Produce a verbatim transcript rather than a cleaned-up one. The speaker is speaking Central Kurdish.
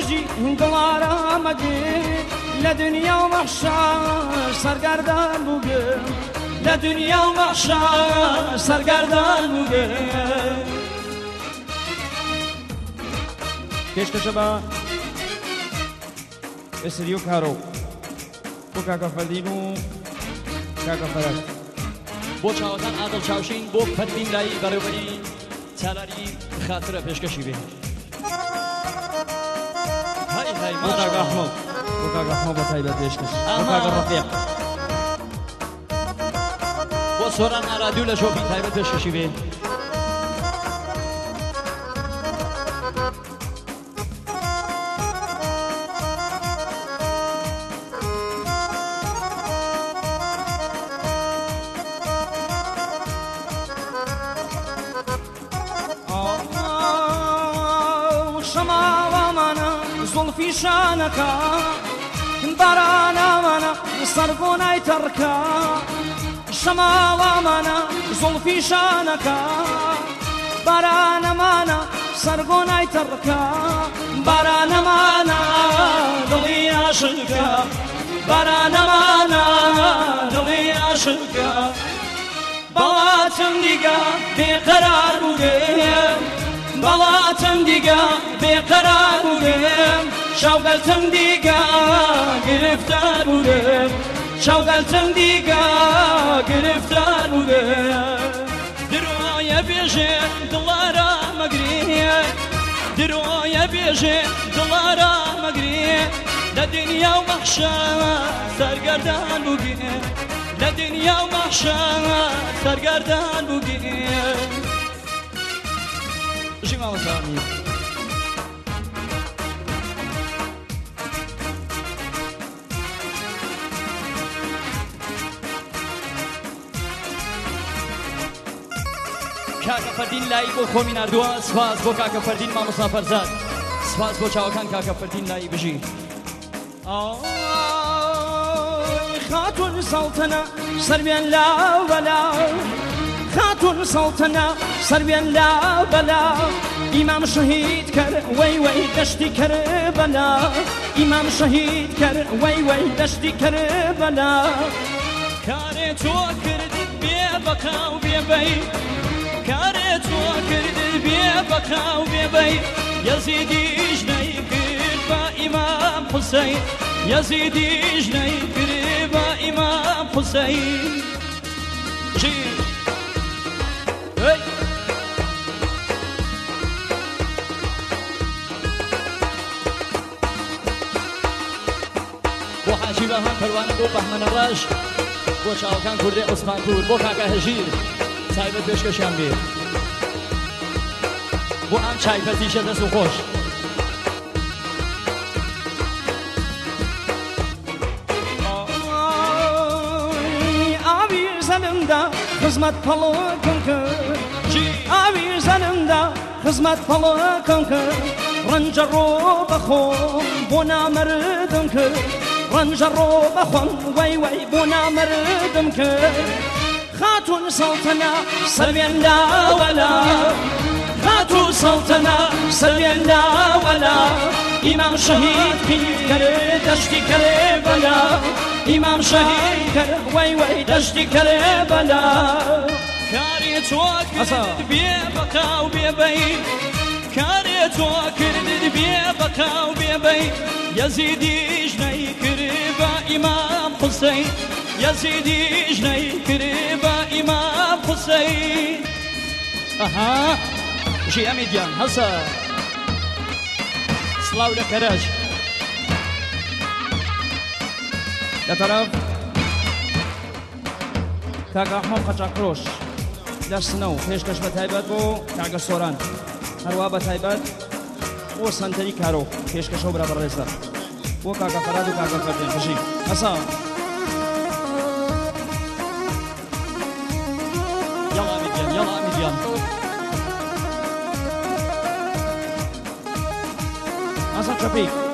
بژی دڵارەمەگی لە دنیا و مەحشەر سەرگەردان بووگم لە دنیا و مەحشەر سەرگەردان بووگم پێشکەشە بە ئێسری و کارۆ بۆ کاکە فەردین و کاکە فەرەت بۆ چاوەکان ئادڵ چاوشین بۆ فەردین لای بەڕێوەبەری چالاری خاترە پێشکەشی بێ های های بۆ کاکە ئەحمەد بۆ کاکە ئەحمەد بە تایبەت پێشکەش بۆ کاکە ڕەفیق بۆ سۆران ئارادی و لە شۆپی تایبەت پێشکەشی بێ زلفی شانەکە بارانەمانە سەربۆنای تەڕکە شەماڵەمانە زلفی شانەکە بارانەمانە سەربۆنای تەڕکە بارانەمانە دڵی عاشقکە بارانەمانە دڵی عاشقکە بەڵاتم دیگە بێقەرار بووگەم بەڵاتم دیگە بێقەرار بووگەم شەوگەلتم دیگە گرفتار بووگەم شەوگەلتم دیگە گرفتار بووگەم درۆیە بێژێ دڵارە مەگرێ درۆیە بێژێ دڵارە مەگرێ لە دنیا و مەحشەر سەرگەردان بووگەم لە دنیا و مەحشەر سەرگەردان بووگەم ژیما وەسامی کاکە فەردین لای بۆ خۆمی نردووە سپاس بۆ کاکە فەردین مامۆستا فەرزاد سپاس بۆ چاوەکان کاکە فەردین لای بژی خاتون سەڵتەنە سەروێن لاو بەلاو خاتون سەڵتەنە سەروێن لاو بەلاو ئیمام شەهید کرد وەی وەی دەشتی کەربەلا ئیمام شەهید کرد وەی وەی دەشتی کەربەلا کارێ تۆ کردت بێ بەقاو بێبەی کارێ تۆ کردت بێ بەقاو بێبەی یەزیدیش نەیکرد بە ئیمام حوسەین یەزیدیش نەیکرد بە ئیمام حوسەین بۆ حاجی بەهان پەروانە بۆ بەهمەنە ڕەش بۆ چاوەکان کوردێ عوسمان پور بۆ کاکە هەژیر تایبەت پێشکەشیان بێ بۆ ئەم چایپەتیشە دەست و خۆش ئاوی زەنمدا خزمەت پەڵەکەم کرد ئاوی زەنمدا خزمەت پەڵەکەم کرد ڕەنجە ڕۆ بەخۆم بۆ نامەردم کرد ڕەنجە ڕۆ بەخۆم وەی وەی بۆ نامەردم کرد خاتون سەڵتەنە سەروێن لاوەلا خاتون سەڵتەنە سەروێن لاوەلا ئیمام شەهید پیر کرد دەشتی کەربەلا ئیمام شەهید کرد وەی وەی دەشتی کەربەلا کاری تۆ کرد بێ بەقاو بێبەی کارێ تۆ کردت بێ بەقاو بێبەی یەزیدیش نەیکرد بە ئیمام حوسەین یەزیدیش نەیکرد بە ئیمام حوسەین ئەها ژی ئەمیدیان هەسە سڵاو لە کەرەش لە تەرەف کاکە ئەحمەد قەچاقفرۆش لە سنە و پێشکەش بە تایبەت بۆ کاکە سۆران هەروە بە تایبەت بۆ سەنتەری کارۆ پێشکەشە و برا بەڕێزە بۆ کاکە فەراد و کاکە فەردین بژی هەسا یاڵا ئەمیدیان یاڵا ئەمیدیان هەسا چەپی